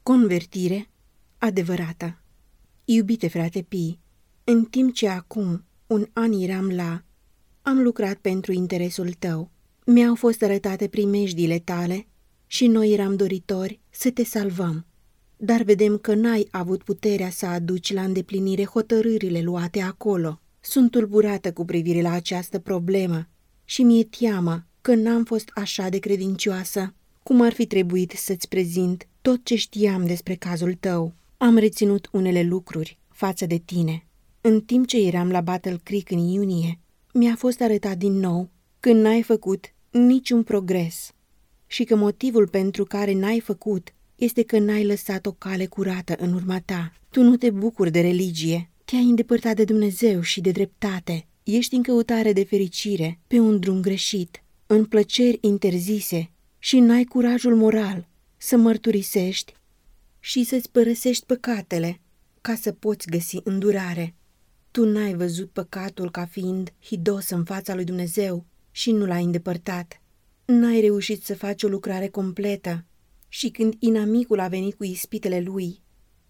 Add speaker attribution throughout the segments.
Speaker 1: Convertire adevărată. Iubite frate Pi, în timp ce acum un an eram am lucrat pentru interesul tău. Mi-au fost arătate primejdiile tale și noi eram doritori să te salvăm. Dar vedem că n-ai avut puterea să aduci la îndeplinire hotărârile luate acolo. Sunt tulburată cu privire la această problemă și mi-e teamă că n-am fost așa de credincioasă cum ar fi trebuit să-ți prezint tot ce știam despre cazul tău. Am reținut unele lucruri față de tine. În timp ce eram la Battle Creek în iunie, mi-a fost arătat din nou că n-ai făcut niciun progres și că motivul pentru care n-ai făcut este că n-ai lăsat o cale curată în urma ta. Tu nu te bucuri de religie, te-ai îndepărtat de Dumnezeu și de dreptate. Ești în căutare de fericire pe un drum greșit, în plăceri interzise și n-ai curajul moral să mărturisești și să-ți părăsești păcatele ca să poți găsi îndurare. Tu n-ai văzut păcatul ca fiind hidos în fața lui Dumnezeu și nu l-ai îndepărtat. N-ai reușit să faci o lucrare completă și când inamicul a venit cu ispitele lui,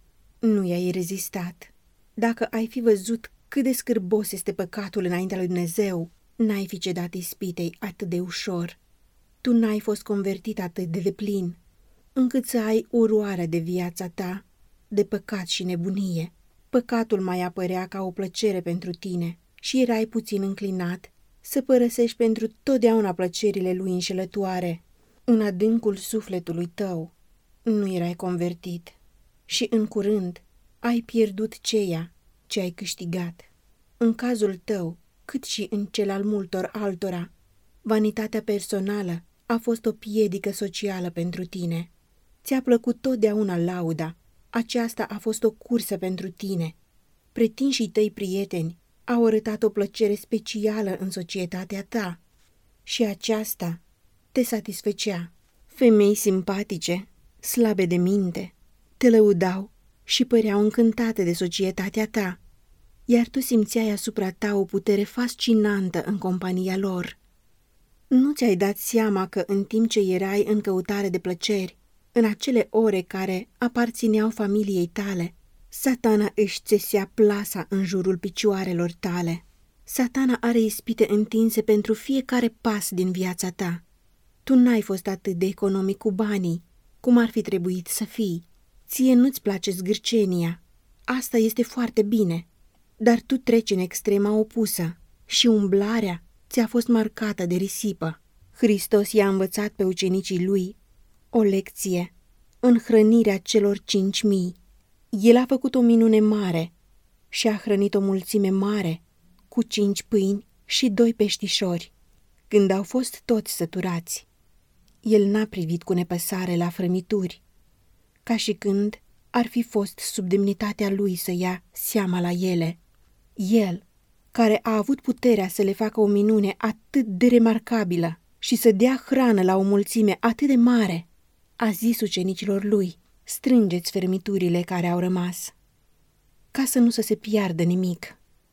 Speaker 1: nu i-ai rezistat. Dacă ai fi văzut cât de scârbos este păcatul înaintea lui Dumnezeu, n-ai fi cedat ispitei atât de ușor. Tu n-ai fost convertit atât de deplin, încât să ai uroarea de viața ta, de păcat și nebunie. Păcatul mai apărea ca o plăcere pentru tine și erai puțin înclinat să părăsești pentru totdeauna plăcerile lui înșelătoare. În adâncul sufletului tău nu erai convertit și în curând ai pierdut ceea ce ai câștigat. În cazul tău, cât și în cel al multor altora, vanitatea personală a fost o piedică socială pentru tine. Ți-a plăcut totdeauna lauda. Aceasta a fost o cursă pentru tine. Pretinșii tăi prieteni au arătat o plăcere specială în societatea ta și aceasta te satisfăcea. Femei simpatice, slabe de minte, te lăudau și păreau încântate de societatea ta, iar tu simțeai asupra ta o putere fascinantă în compania lor. Nu ți-ai dat seama că în timp ce erai în căutare de plăceri, în acele ore care aparțineau familiei tale, Satana își țesea plasa în jurul picioarelor tale. Satana are ispite întinse pentru fiecare pas din viața ta. Tu n-ai fost atât de economic cu banii, cum ar fi trebuit să fii. Ție nu-ți place zgârcenia. Asta este foarte bine, dar tu treci în extrema opusă și umblarea ți-a fost marcată de risipă. Hristos i-a învățat pe ucenicii lui o lecție în hrănirea celor 5.000. El a făcut o minune mare și a hrănit o mulțime mare cu 5 pâini și 2 peștișori. Când au fost toți săturați, el n-a privit cu nepăsare la frămituri, ca și când ar fi fost sub demnitatea lui să ia seama la ele. El, care a avut puterea să le facă o minune atât de remarcabilă și să dea hrană la o mulțime atât de mare, a zis ucenicilor lui: strângeți fermiturile care au rămas, ca să nu se piardă nimic.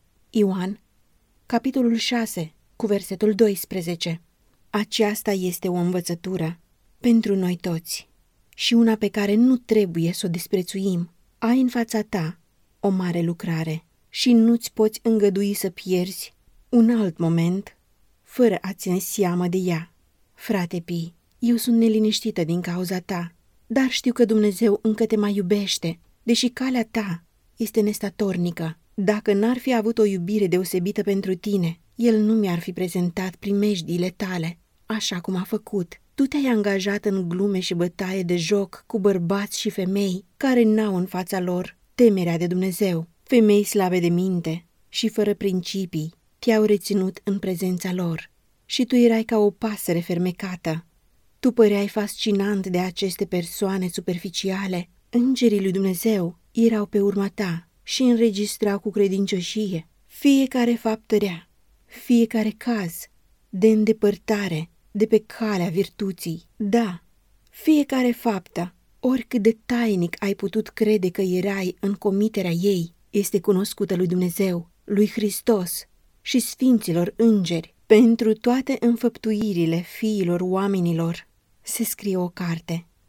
Speaker 1: Ioan, capitolul 6, cu versetul 12. Aceasta este o învățătură pentru noi toți și una pe care nu trebuie să o disprețuim. Ai în fața ta o mare lucrare și nu-ți poți îngădui să pierzi un alt moment fără a ține seamă de ea. Frate Pi, eu sunt neliniștită din cauza ta, dar știu că Dumnezeu încă te mai iubește, deși calea ta este nestatornică. Dacă n-ar fi avut o iubire deosebită pentru tine, El nu mi-ar fi prezentat primejdiile tale, așa cum a făcut. Tu te-ai angajat în glume și bătaie de joc cu bărbați și femei care n-au în fața lor temerea de Dumnezeu. Femei slabe de minte și fără principii te-au reținut în prezența lor și tu erai ca o pasăre fermecată. Tu păreai fascinant de aceste persoane superficiale. Îngerii lui Dumnezeu erau pe urma ta și înregistrau cu credincioșie fiecare faptă rea, fiecare caz de îndepărtare de pe calea virtuții. Da, fiecare faptă, oricât de tainic ai putut crede că erai în comiterea ei, este cunoscută lui Dumnezeu, lui Hristos și sfinților îngeri. Pentru toate înfăptuirile fiilor oamenilor se scrie o carte.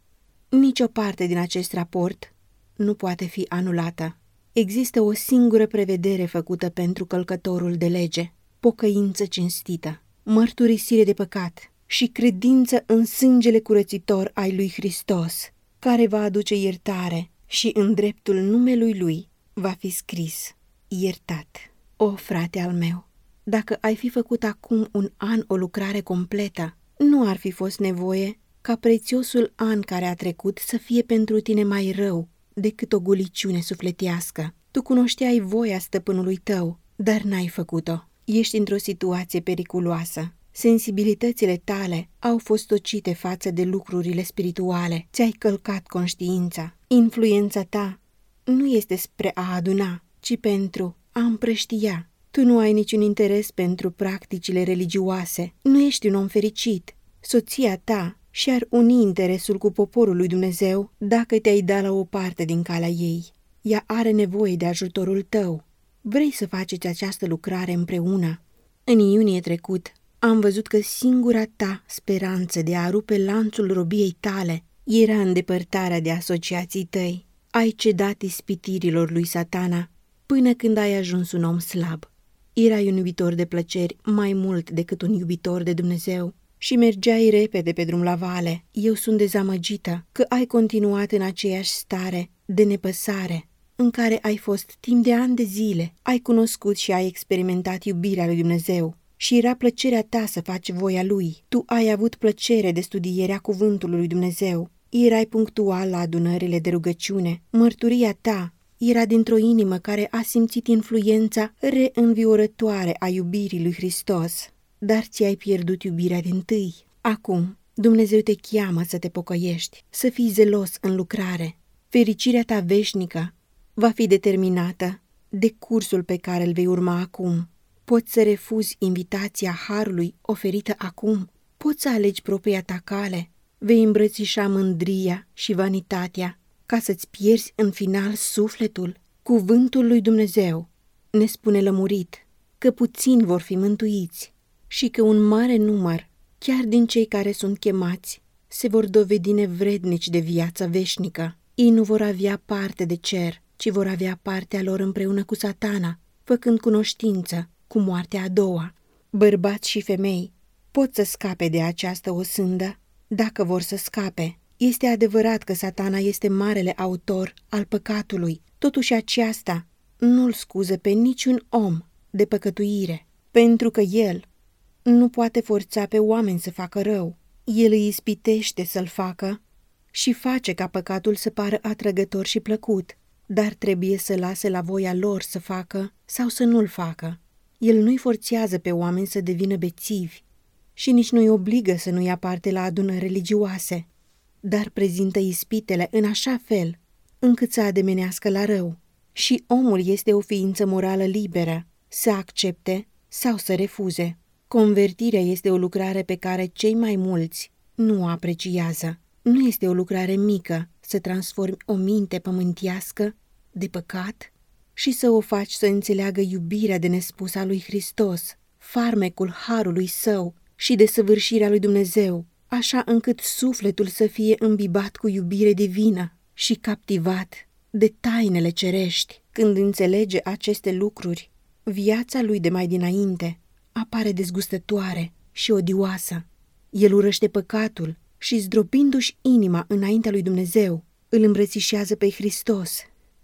Speaker 1: Nici o parte din acest raport nu poate fi anulată. Există o singură prevedere făcută pentru călcătorul de lege: pocăință cinstită, mărturisire de păcat și credință în sângele curățitor al lui Hristos, care va aduce iertare și în dreptul numelui lui va fi scris: iertat. O, frate al meu, dacă ai fi făcut acum un an o lucrare completă, nu ar fi fost nevoie ca prețiosul an care a trecut să fie pentru tine mai rău decât o goliciune sufletească. Tu cunoșteai voia stăpânului tău, dar n-ai făcut-o. Ești într-o situație periculoasă. Sensibilitățile tale au fost tocite față de lucrurile spirituale. Ți-ai călcat conștiința. Influența ta nu este spre a aduna, ci pentru a împrăștia. Tu nu ai niciun interes pentru practicile religioase. Nu ești un om fericit. Soția ta și-ar uni interesul cu poporul lui Dumnezeu dacă te-ai da la o parte din calea ei. Ea are nevoie de ajutorul tău. Vrei să faceți această lucrare împreună? În iunie trecut am văzut că singura ta speranță de a rupe lanțul robiei tale era îndepărtarea de asociații tăi. Ai cedat ispitirilor lui Satana până când ai ajuns un om slab. Erai un iubitor de plăceri mai mult decât un iubitor de Dumnezeu și mergeai repede pe drum la vale. Eu sunt dezamăgită că ai continuat în aceeași stare de nepăsare în care ai fost timp de ani de zile. Ai cunoscut și ai experimentat iubirea lui Dumnezeu și era plăcerea ta să faci voia Lui. Tu ai avut plăcere de studierea cuvântului lui Dumnezeu. Erai punctual la adunările de rugăciune. Mărturia ta era dintr-o inimă care a simțit influența reînviorătoare a iubirii lui Hristos, dar ți-ai pierdut iubirea dintâi. Acum, Dumnezeu te cheamă să te pocăiești, să fii zelos în lucrare. Fericirea ta veșnică va fi determinată de cursul pe care îl vei urma acum. Poți să refuzi invitația harului oferită acum. Poți să alegi propria ta cale. Vei îmbrățișa mândria și vanitatea ca să-ți pierzi în final sufletul. Cuvântul lui Dumnezeu ne spune lămurit că puțini vor fi mântuiți și că un mare număr, chiar din cei care sunt chemați, se vor dovedi nevrednici de viața veșnică. Ei nu vor avea parte de cer, ci vor avea partea lor împreună cu Satana, făcând cunoștință cu moartea a doua. Bărbați și femei pot să scape de această osândă dacă vor să scape. Este adevărat că Satana este marele autor al păcatului, totuși aceasta nu-l scuză pe niciun om de păcătuire, pentru că el nu poate forța pe oameni să facă rău. El îi ispitește să-l facă și face ca păcatul să pară atrăgător și plăcut, dar trebuie să lase la voia lor să facă sau să nu-l facă. El nu-i forțează pe oameni să devină bețivi și nici nu-i obligă să nu ia parte la adunări religioase, dar prezintă ispitele în așa fel încât să ademenească la rău. Și omul este o ființă morală liberă, să accepte sau să refuze. Convertirea este o lucrare pe care cei mai mulți nu o apreciază. Nu este o lucrare mică să transformi o minte pământească de păcat și să o faci să înțeleagă iubirea de nespus a lui Hristos, farmecul harului său și desăvârșirea lui Dumnezeu, așa încât sufletul să fie îmbibat cu iubire divină și captivat de tainele cerești. Când înțelege aceste lucruri, viața lui de mai dinainte apare dezgustătoare și odioasă. El urăște păcatul și, zdrobindu-și inima înaintea lui Dumnezeu, îl îmbrățișează pe Hristos.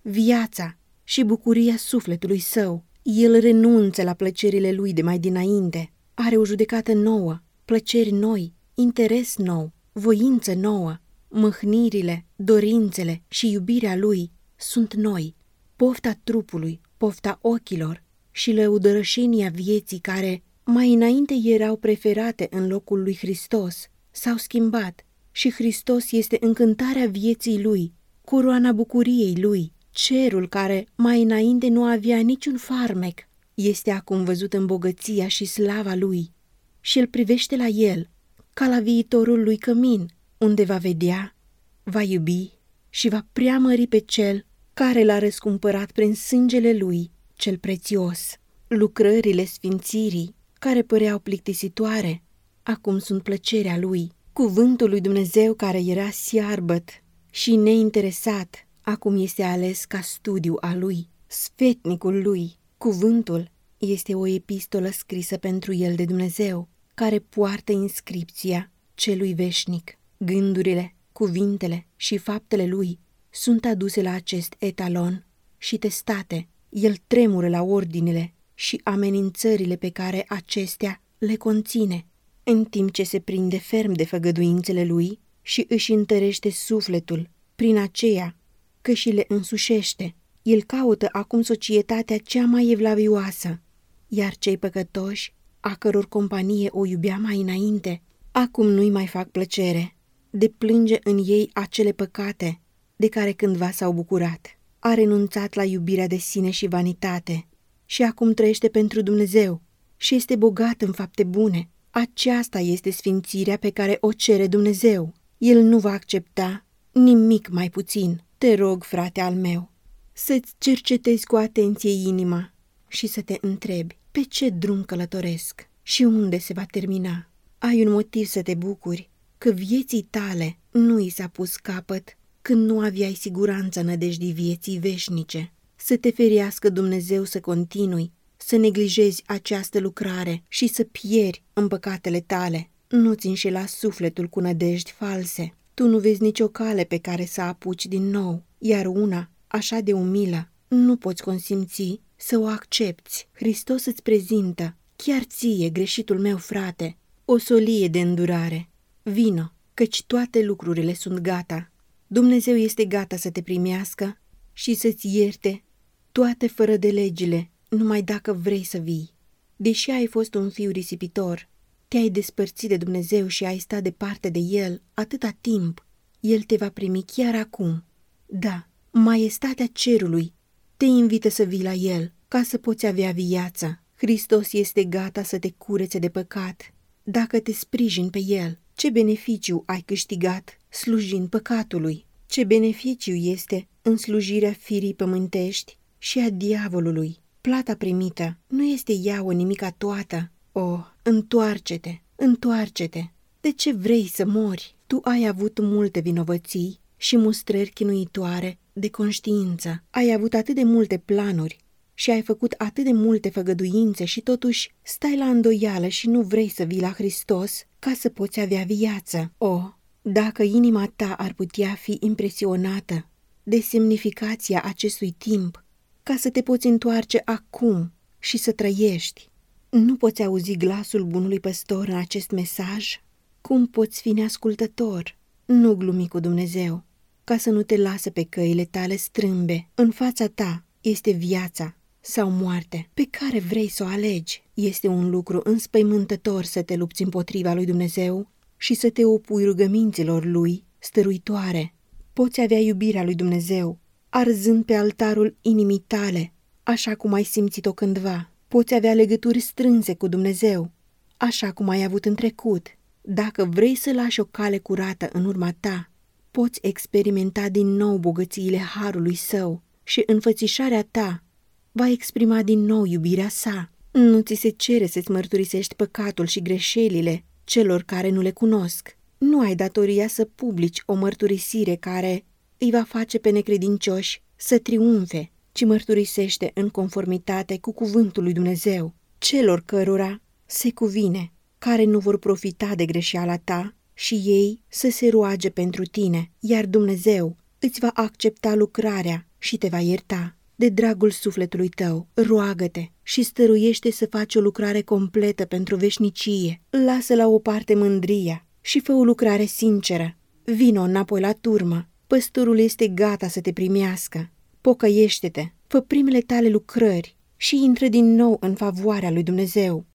Speaker 1: Viața și bucuria sufletului său, el renunță la plăcerile lui de mai dinainte, are o judecată nouă, plăceri noi, interes nou, voință nouă. Mâhnirile, dorințele și iubirea lui sunt noi. Pofta trupului, pofta ochilor și lăudărășenia vieții care mai înainte erau preferate în locul lui Hristos s-au schimbat și Hristos este încântarea vieții lui, coroana bucuriei lui. Cerul care mai înainte nu avea niciun farmec este acum văzut în bogăția și slava lui și el privește la el ca la viitorul lui cămin, unde va vedea, va iubi și va preamări pe cel care l-a răscumpărat prin sângele lui cel prețios. Lucrările sfințirii, care păreau plictisitoare, acum sunt plăcerea lui. Cuvântul lui Dumnezeu care era siarbăt și neinteresat, acum este ales ca studiu al lui, sfetnicul lui. Cuvântul este o epistolă scrisă pentru el de Dumnezeu, care poartă inscripția celui veșnic. Gândurile, cuvintele și faptele lui sunt aduse la acest etalon și testate. El tremură la ordinele și amenințările pe care acestea le conține, în timp ce se prinde ferm de făgăduințele lui și își întărește sufletul prin aceea că și le însușește. El caută acum societatea cea mai evlavioasă, iar cei păcătoși, a căror companie o iubea mai înainte, acum nu-i mai fac plăcere, deplânge în ei acele păcate de care cândva s-au bucurat. A renunțat la iubirea de sine și vanitate și acum trăiește pentru Dumnezeu și este bogat în fapte bune. Aceasta este sfințirea pe care o cere Dumnezeu. El nu va accepta nimic mai puțin. Te rog, frate al meu, să-ți cercetezi cu atenție inima și să te întrebi pe ce drum călătoresc și unde se va termina. Ai un motiv să te bucuri că vieții tale nu i s-a pus capăt când nu aveai siguranța nădejdii vieții veșnice. Să te ferească Dumnezeu să continui, să neglijezi această lucrare și să pieri în păcatele tale. Nu-ți înșela sufletul cu nădejdi false. Tu nu vezi nicio cale pe care să apuci din nou, iar una așa de umilă nu poți consimți să o accepți. Hristos îți prezintă, chiar ție, greșitul meu frate, o solie de îndurare. Vino, căci toate lucrurile sunt gata. Dumnezeu este gata să te primească și să-ți ierte toate fără de legile, numai dacă vrei să vii. Deși ai fost un fiu risipitor, te-ai despărțit de Dumnezeu și ai stat departe de El atâta timp, El te va primi chiar acum. Da, Maiestatea cerului te invită să vii la El ca să poți avea viață. Hristos este gata să te curețe de păcat dacă te sprijini pe El. Ce beneficiu ai câștigat slujind păcatului? Ce beneficiu este în slujirea firii pământești și a diavolului? Plata primită nu este ea o nimica toată. O, întoarce-te, întoarce-te! De ce vrei să mori? Tu ai avut multe vinovății și mustrări chinuitoare de conștiință. Ai avut atât de multe planuri și ai făcut atât de multe făgăduințe și totuși stai la îndoială și nu vrei să vii la Hristos ca să poți avea viață. O, dacă inima ta ar putea fi impresionată de semnificația acestui timp, ca să te poți întoarce acum și să trăiești. Nu poți auzi glasul bunului păstor în acest mesaj? Cum poți fi neascultător? Nu glumi cu Dumnezeu, ca să nu te lasă pe căile tale strâmbe. În fața ta este viața sau moarte, pe care vrei să o alegi. Este un lucru înspăimântător să te lupți împotriva lui Dumnezeu și să te opui rugăminților lui stăruitoare. Poți avea iubirea lui Dumnezeu, arzând pe altarul inimii tale, așa cum ai simțit-o cândva. Poți avea legături strânse cu Dumnezeu, așa cum ai avut în trecut. Dacă vrei să lași o cale curată în urma ta, poți experimenta din nou bogățiile harului său și înfățișarea ta va exprima din nou iubirea sa. Nu ți se cere să-ți mărturisești păcatul și greșelile celor care nu le cunosc. Nu ai datoria să publici o mărturisire care îi va face pe necredincioși să triumfe, ci mărturisește în conformitate cu cuvântul lui Dumnezeu, celor cărora se cuvine, care nu vor profita de greșeala ta și ei să se roage pentru tine, iar Dumnezeu îți va accepta lucrarea și te va ierta. De dragul sufletului tău, roagă-te și stăruiește să faci o lucrare completă pentru veșnicie. Lasă la o parte mândria și fă o lucrare sinceră. Vino înapoi la turmă. Păstorul este gata să te primească. Pocăiește-te, fă primele tale lucrări și intră din nou în favoarea lui Dumnezeu.